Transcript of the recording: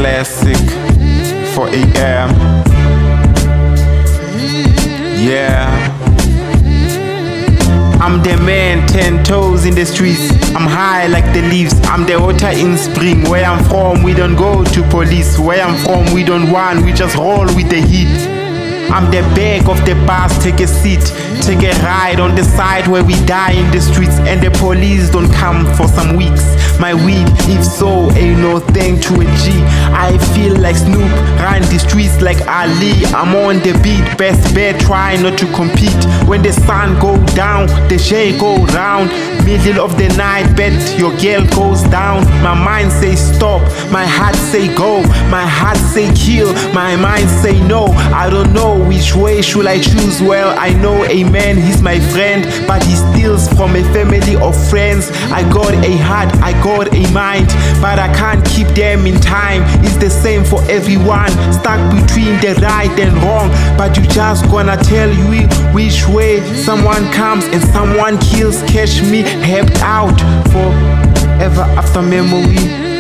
classic for AM. Yeah. I'm the man, 10 toes in the streets. I'm high like the leaves. I'm the water in spring. Where I'm from, we don't go to police. Where I'm from, we don't want, we just roll with the heat. I'm the back of the bus, take a seat. Take a ride on the side where we die in the streets. And the police don't come for some weeks. My weed, if so, ain't no thing to a G. I feel like Snoop, run the streets like Ali. I'm on the beat, best bet, try not to compete. When the sun go down, the shade go round. Middle of the night, bet your girl goes down. My mind say stop, my heart say go. My heart say kill, my mind say no. I don't know which way should I choose. Well, I know a man, he's my friend, but he steals from a family of friends. I got a heart, I got a mind, but I can't keep them in time. It's the same for everyone, stuck between the right and wrong. But you just gonna tell you which way someone comes and someone kills. Catch me, helped out forever after memory.